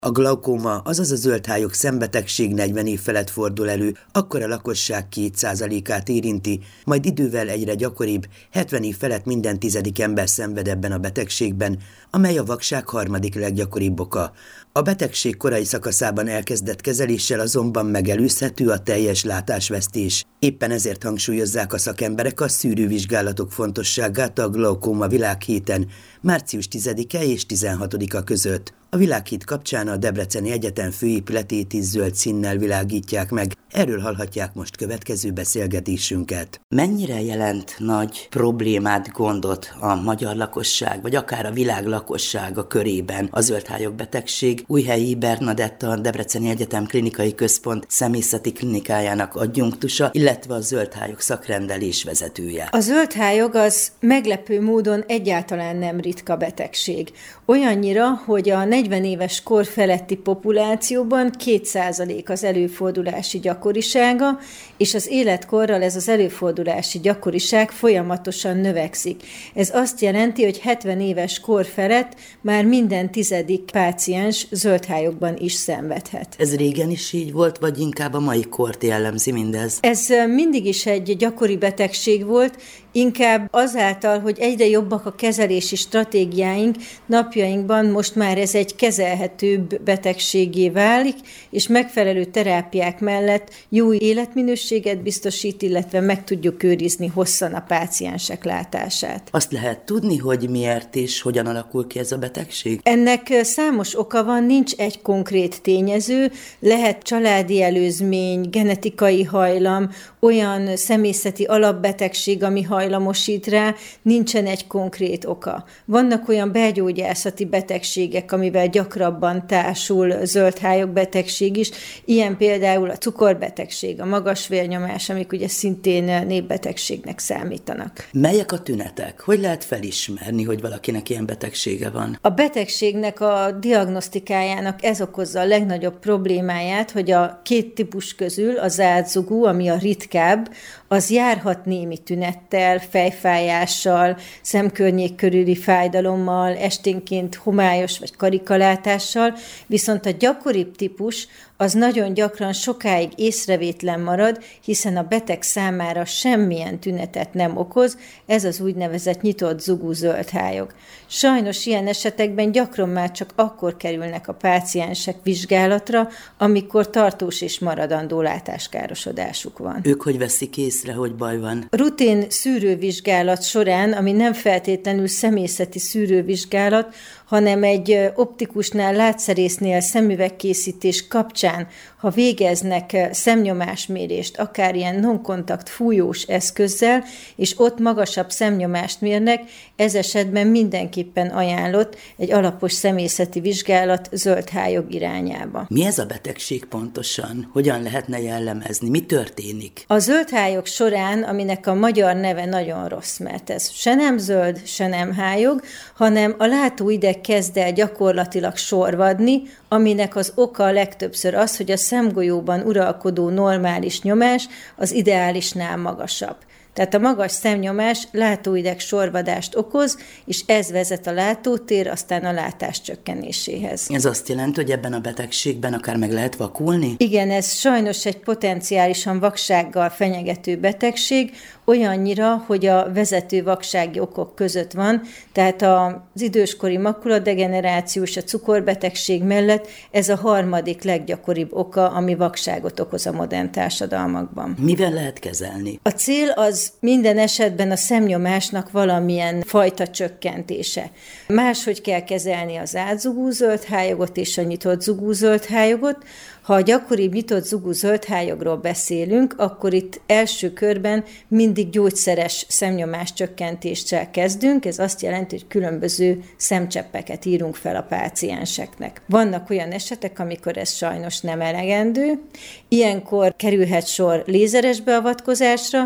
A glaukóma, azaz a zöldhályog szembetegség 40 év felett fordul elő, akkor a lakosság 2%-át érinti, majd idővel egyre gyakoribb, 70 év felett minden 10. ember szenved ebben a betegségben, amely a vakság harmadik leggyakoribb oka. A betegség korai szakaszában elkezdett kezeléssel azonban megelőzhető a teljes látásvesztés. Éppen ezért hangsúlyozzák a szakemberek a szűrővizsgálatok fontosságát a glaukóma világhéten, március 10-e és 16-a között. A világhét kapcsán a Debreceni Egyetem főépületét is zöld színnel világítják meg. Erről hallhatják most következő beszélgetésünket. Mennyire jelent nagy problémát, gondot a magyar lakosság, vagy akár a világ lakossága körében a zöldhályog betegség? Újhelyi Bernadetta, a Debreceni Egyetem Klinikai Központ szemészeti klinikájának adjunktusa, illetve a zöldhályog szakrendelés vezetője. A zöldhályog az meglepő módon egyáltalán nem ritka betegség. Olyannyira, hogy a 40 éves kor feletti populációban 2% az előfordulási gyakorisága, és az életkorral ez az előfordulási gyakoriság folyamatosan növekszik. Ez azt jelenti, hogy 70 éves kor felett már minden 10. páciens zöldhályogban is szenvedhet. Ez régen is így volt, vagy inkább a mai kort jellemzi mindez? Ez mindig is egy gyakori betegség volt, inkább azáltal, hogy egyre jobbak a kezelési stratégiáink, napjainkban most már ez egy kezelhetőbb betegségé válik, és megfelelő terápiák mellett jó életminőséget biztosít, illetve meg tudjuk őrizni hosszan a páciensek látását. Azt lehet tudni, hogy miért és hogyan alakul ki ez a betegség? Ennek számos oka van, nincs egy konkrét tényező, lehet családi előzmény, genetikai hajlam, olyan szemészeti alapbetegség, ami hajlamosít rá, nincsen egy konkrét oka. Vannak olyan belgyógyászati betegségek, amivel gyakrabban társul zöldhályog betegség is, ilyen például a cukorbetegség, a magas vérnyomás, amik ugye szintén népbetegségnek számítanak. Melyek a tünetek? Hogy lehet felismerni, hogy valakinek ilyen betegsége van? A betegségnek a diagnosztikájának ez okozza a legnagyobb problémáját, hogy a két típus közül a zárt zugú, ami a ritkább, az járhat némi tünettel, fejfájással, szemkörnyék körüli fájdalommal, esténként homályos vagy karikalátással, viszont a gyakoribb típus az nagyon gyakran sokáig észrevétlen marad, hiszen a beteg számára semmilyen tünetet nem okoz, ez az úgynevezett nyitott zugú zöldhályog. Sajnos ilyen esetekben gyakran már csak akkor kerülnek a páciensek vizsgálatra, amikor tartós és maradandó látáskárosodásuk van. Ők hogy veszik észre, hogy baj van? Rutin szűrővizsgálat során, ami nem feltétlenül szemészeti szűrővizsgálat, hanem egy optikusnál, látszerésznél szemüvegkészítés kapcsán, ha végeznek szemnyomásmérést, akár ilyen non-kontakt fújós eszközzel, és ott magasabb szemnyomást mérnek, ez esetben mindenképpen ajánlott egy alapos szemészeti vizsgálat zöldhályog irányába. Mi ez a betegség pontosan? Hogyan lehetne jellemezni? Mi történik? A zöldhályog során, aminek a magyar neve nagyon rossz, mert ez se nem zöld, se nem hályog, hanem a látóideg kezd el gyakorlatilag sorvadni, aminek az oka legtöbbször az, hogy a szemgolyóban uralkodó normális nyomás az ideálisnál magasabb. Tehát a magas szemnyomás látóideg sorvadást okoz, és ez vezet a látótér, aztán a látás csökkenéséhez. Ez azt jelenti, hogy ebben a betegségben akár meg lehet vakulni? Igen, ez sajnos egy potenciálisan vaksággal fenyegető betegség, olyannyira, hogy a vezető vaksági okok között van, tehát az időskori makuladegeneráció és a cukorbetegség mellett ez a harmadik leggyakoribb oka, ami vakságot okoz a modern társadalmakban. Mivel lehet kezelni? A cél az minden esetben a szemnyomásnak valamilyen fajta csökkentése. Máshogy kell kezelni az átzugú zöldhályogot és a nyitott zugú zöldhályogot. Ha a gyakoribb nyitott zugú zöldhályogról beszélünk, akkor itt első körben mindig gyógyszeres szemnyomás csökkentéssel kezdünk, ez azt jelenti, hogy különböző szemcseppeket írunk fel a pácienseknek. Vannak olyan esetek, amikor ez sajnos nem elegendő, ilyenkor kerülhet sor lézeres beavatkozásra,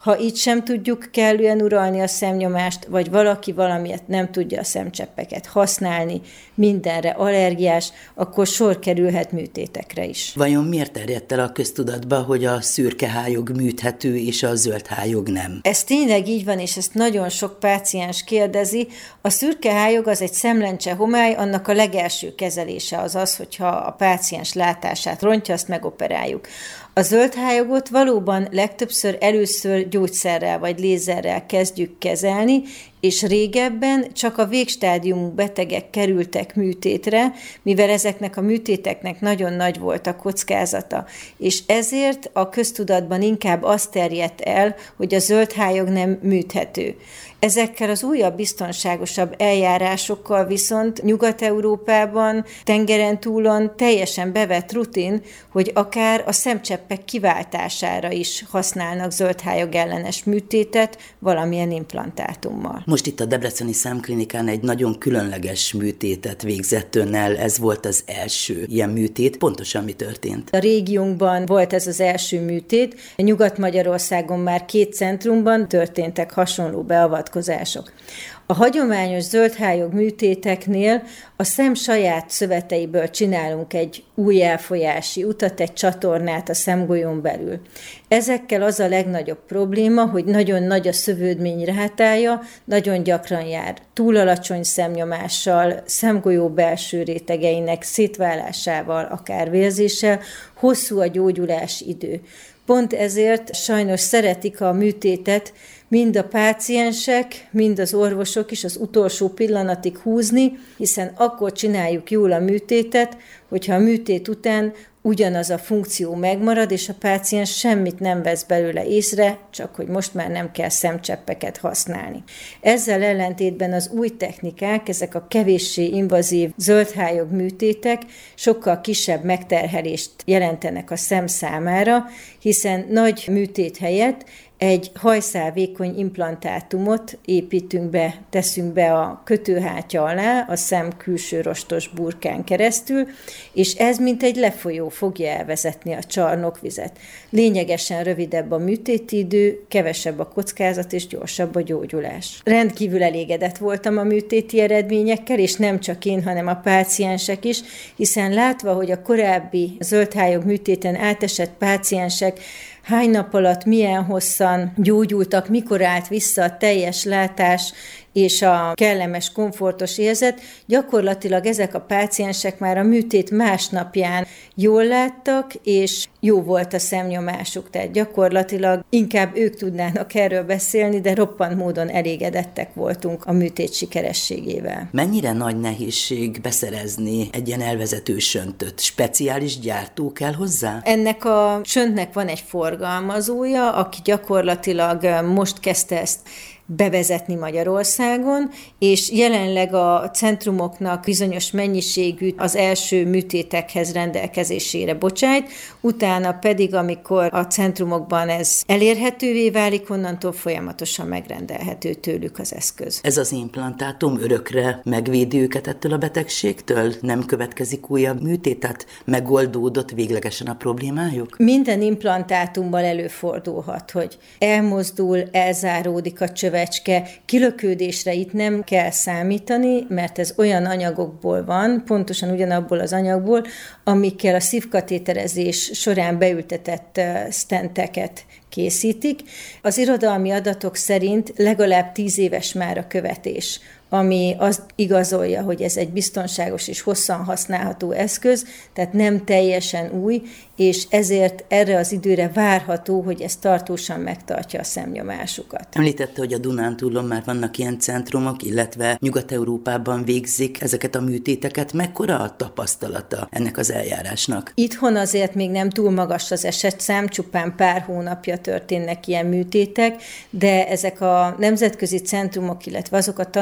Ha itt sem tudjuk kellően uralni a szemnyomást, vagy valaki valamiért nem tudja a szemcseppeket használni, mindenre allergiás, akkor sor kerülhet műtétekre is. Vajon miért terjedt el a köztudatba, hogy a szürke hályog műthető, és a zöld hályog nem? Ez tényleg így van, és ezt nagyon sok páciens kérdezi. A szürke hályog az egy szemlencse homály, annak a legelső kezelése az, hogyha a páciens látását rontja, azt megoperáljuk. A zöld hályogot valóban legtöbbször először gyógyszerrel vagy lézerrel kezdjük kezelni, és régebben csak a végstádiumú betegek kerültek műtétre, mivel ezeknek a műtéteknek nagyon nagy volt a kockázata. És ezért a köztudatban inkább az terjedt el, hogy a zöld hályog nem műthető. Ezekkel az újabb, biztonságosabb eljárásokkal viszont Nyugat-Európában, tengeren túlon teljesen bevett rutin, hogy akár a szemcseppek kiváltására is használnak zöldhályog ellenes műtétet valamilyen implantátummal. Most itt a Debreceni Szemklinikán egy nagyon különleges műtétet végzett önnel, ez volt az első ilyen műtét. Pontosan mi történt? A régiónkban volt ez az első műtét, Nyugat-Magyarországon már 2 centrumban történtek hasonló beavatkozások. A hagyományos zöldhályog műtéteknél a szem saját szöveteiből csinálunk egy új elfolyási utat, egy csatornát a szemgolyón belül. Ezekkel az a legnagyobb probléma, hogy nagyon nagy a szövődmény rátája, nagyon gyakran jár túl alacsony szemnyomással, szemgolyó belső rétegeinek szétválásával, akár vérzéssel, hosszú a gyógyulási idő. Pont ezért sajnos szeretik a műtétet mind a páciensek, mind az orvosok is az utolsó pillanatig húzni, hiszen akkor csináljuk jól a műtétet, hogyha a műtét után ugyanaz a funkció megmarad, és a páciens semmit nem vesz belőle észre, csak hogy most már nem kell szemcseppeket használni. Ezzel ellentétben az új technikák, ezek a kevéssé invazív zöldhályog műtétek sokkal kisebb megterhelést jelentenek a szem számára, hiszen nagy műtét helyett egy hajszálvékony implantátumot építünk be, teszünk be a kötőhátya alá, a szem külső rostos burkán keresztül, és ez mint egy lefolyó fogja elvezetni a csarnokvizet. Lényegesen rövidebb a műtéti idő, kevesebb a kockázat és gyorsabb a gyógyulás. Rendkívül elégedett voltam a műtéti eredményekkel, és nem csak én, hanem a páciensek is, hiszen látva, hogy a korábbi zöldhályog műtéten átesett páciensek hány nap alatt milyen hosszan gyógyultak, mikor állt vissza a teljes látás és a kellemes, komfortos érzet, gyakorlatilag ezek a páciensek már a műtét másnapján jól láttak, és jó volt a szemnyomásuk, tehát gyakorlatilag inkább ők tudnának erről beszélni, de roppant módon elégedettek voltunk a műtét sikerességével. Mennyire nagy nehézség beszerezni egy ilyen elvezető söntöt? Speciális gyártó kell hozzá? Ennek a söntnek van egy forgalmazója, aki gyakorlatilag most kezdte ezt bevezetni Magyarországon, és jelenleg a centrumoknak bizonyos mennyiségű az első műtétekhez rendelkezésére bocsájt, utána pedig, amikor a centrumokban ez elérhetővé válik, onnantól folyamatosan megrendelhető tőlük az eszköz. Ez az implantátum örökre megvédi őket ettől a betegségtől? Nem következik újabb műtét, tehát megoldódott véglegesen a problémájuk? Minden implantátummal előfordulhat, hogy elmozdul, elzáródik a csövecske, kilökődésre itt nem kell számítani, mert ez olyan anyagokból van, pontosan ugyanabból az anyagból, amikkel a szívkatéterezés során beültetett stenteket készítik. Az irodalmi adatok szerint legalább 10 éves már a követés, ami azt igazolja, hogy ez egy biztonságos és hosszan használható eszköz, tehát nem teljesen új, és ezért erre az időre várható, hogy ez tartósan megtartja a szemnyomásukat. Említette, hogy a Dunántúlon már vannak ilyen centrumok, illetve Nyugat-Európában végzik ezeket a műtéteket. Mekkora a tapasztalata ennek az eljárásnak? Itthon azért még nem túl magas az esetszám, csupán pár hónapja történnek ilyen műtétek, de ezek a nemzetközi centrumok, illetve azok a tanulmányok,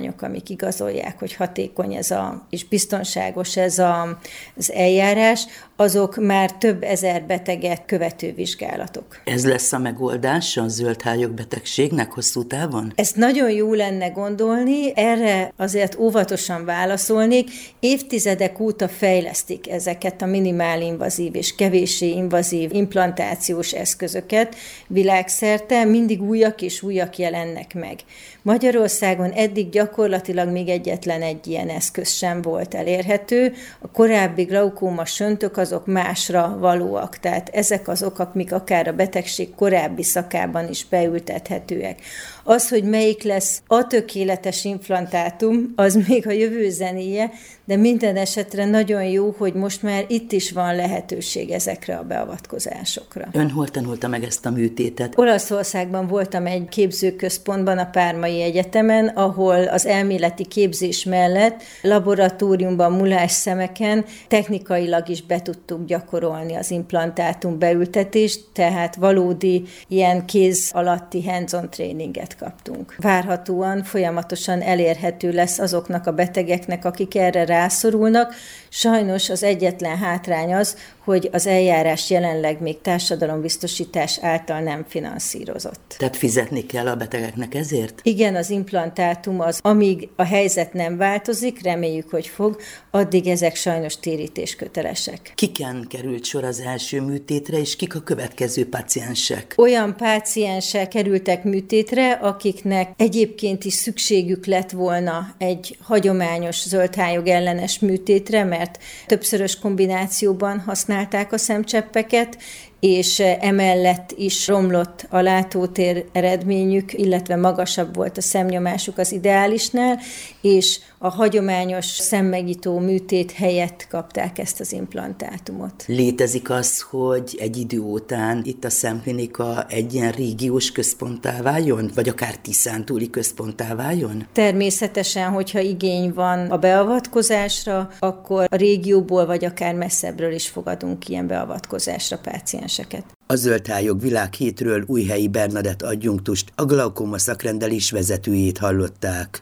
tanulmányok, amik igazolják, hogy hatékony és biztonságos ez az eljárás, azok már több ezer beteget követő vizsgálatok. Ez lesz a megoldás a zöldhályog betegségnek hosszú távon? Ezt nagyon jó lenne gondolni, erre azért óvatosan válaszolnék. Évtizedek óta fejlesztik ezeket a minimálinvazív és kevéssé invazív implantációs eszközöket világszerte, mindig újak és újak jelennek meg. Magyarországon eddig gyakorlatilag még egyetlen egy ilyen eszköz sem volt elérhető. A korábbi glaukóma söntök azok másra valóak, tehát ezek azok, amik akár a betegség korábbi szakában is beültethetőek. Az, hogy melyik lesz a tökéletes implantátum, az még a jövő zenéje, de minden esetre nagyon jó, hogy most már itt is van lehetőség ezekre a beavatkozásokra. Ön hol tanulta meg ezt a műtétet? Olaszországban voltam egy képzőközpontban, a Pármai Egyetemen, ahol az elméleti képzés mellett laboratóriumban, mulásszemeken technikailag is be tudtuk gyakorolni az implantátum beültetést, tehát valódi ilyen kéz alatti hands-on tréninget kaptunk. Várhatóan folyamatosan elérhető lesz azoknak a betegeknek, akik erre rászorulnak. Sajnos az egyetlen hátrány az, hogy az eljárás jelenleg még társadalombiztosítás által nem finanszírozott. Tehát fizetni kell a betegeknek ezért? Igen, az implantátum az, amíg a helyzet nem változik, reméljük, hogy fog, addig ezek sajnos térítéskötelesek. Kiken került sor az első műtétre, és kik a következő páciensek? Olyan páciensek kerültek műtétre, akiknek egyébként is szükségük lett volna egy hagyományos zöldhályog ellenes műtétre, mert többszörös kombinációban használták a szemcseppeket, és emellett is romlott a látótér eredményük, illetve magasabb volt a szemnyomásuk az ideálisnál, és a hagyományos szemmegnyitó műtét helyett kapták ezt az implantátumot. Létezik az, hogy egy idő után itt a szemklinika egy ilyen régiós központtá váljon, vagy akár tiszántúli központtá váljon? Természetesen, hogyha igény van a beavatkozásra, akkor a régióból vagy akár messzebbről is fogadunk ilyen beavatkozásra pácienseket. A Zöldhályog Világhétről Újhelyi Bernadett adjunktust, a glaukóma szakrendelés vezetőjét hallották.